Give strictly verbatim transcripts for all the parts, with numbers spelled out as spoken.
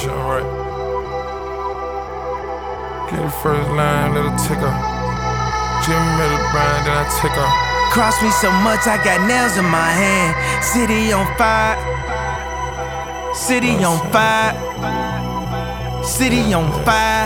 shit right. Get the first line, let it tick up. Jimmy made a brand, then I tick up. Cross me so much, I got nails in my hand. City on fire. City on fire. City on fire.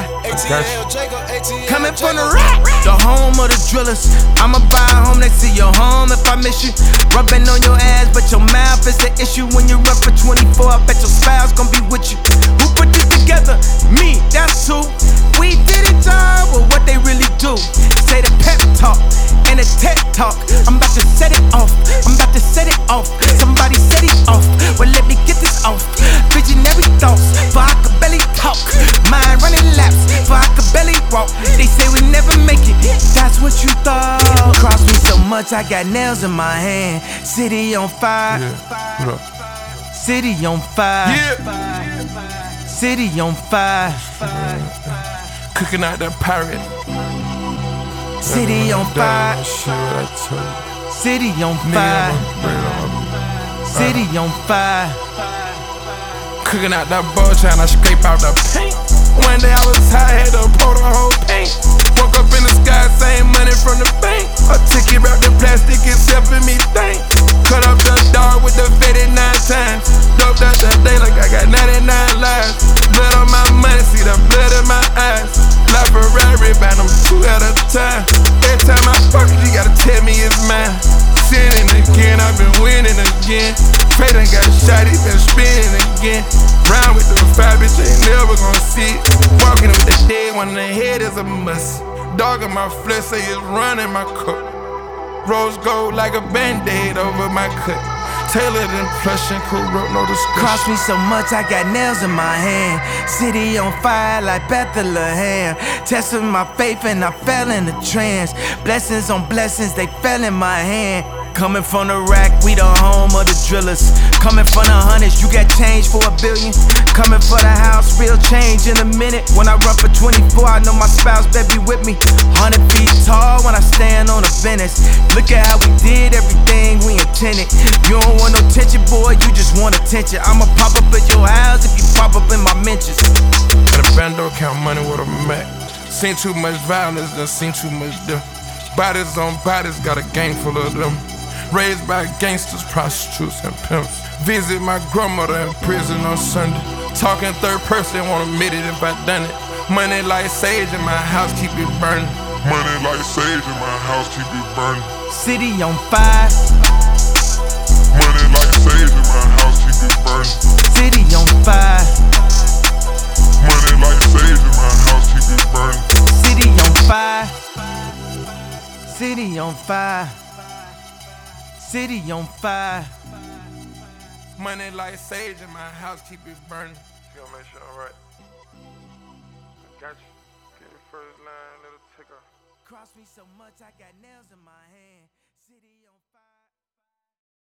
Coming from the rack, the home of the drillers. I'ma buy a home next to your home if I miss you. Rubbing on your ass, but your mouth is the issue. When you run for twenty-four, I bet your spouse gon' be with you. Who put this together? Me, that's who. We did it, job, or what they really do. Say the pep talk and the TED talk. I'm about to set it off. I'm about to set it off. Somebody set it off. Well, let me get this off. Visionary thoughts, for I could barely talk. Mind running laps, for I could barely walk. They say we never make it. That's what you thought. Cross me so much, I got nails in my hand. City on fire. Yeah, what up? City on fire. Yeah. City on fire. Cooking out that pirate. City on fire. Shit, what I tell you. City on Nigga, fire. I'ma bring it on. City on fire. Cooking out that ball, trying to scrape out the paint. One day I was high, had to pour the whole paint. Woke up in the sky, same money from the bank. A ticket wrapped in plastic, it's helping me think. Cut up the dog with the faded nine times. Doped out that day like I got ninety-nine lives. Blood on my money, see the blood in my eyes. Like Ferrari, buy them two at a time. Every time I fuck it, you gotta tell me it's mine. Sinning again, I've been winning again. Trey done got shot, he been spinning again. Round with the five, bitch, ain't never gon' see it. Walking with the dead, one in the head is a must. Dog in my flesh, say it's running my cup. Rose gold like a band-aid over my cut. Tailored in plush and corrupt, no discussion. Cross me so much, I got nails in my hand. City on fire like Bethlehem. Testing my faith and I fell in a trance. Blessings on blessings, they fell in my hand. Coming from the rack, we the home of the drillers. Coming from the hundreds, you got change for a billion. Coming for the house, real change in a minute. When I run for twenty-four, I know my spouse better be with me. Hundred feet tall when I stand on the business. Look at how we did everything we intended. You don't want no tension, boy, you just want attention. I'ma pop up at your house if you pop up in my mentions. And the bando count money with a Mac. Seen too much violence, done seen too much death. Bodies on bodies, got a gang full of them. Raised by gangsters, prostitutes, and pimps. Visit my grandmother in prison on Sunday. Talking third person, won't admit it if I done it. Money like sage in my house, keep it burning. Money like sage in my house, keep it burning. City on fire. Money like sage in my house, keep it burning. City on fire. Money like sage in my house, keep it burning. City on fire. City on fire. City on fire. Money like sage in my house, keep it burning. She gon' make sure I'm right. I got you. Get the first line, let it tick up. Cross me so much, I got nails in my hand. City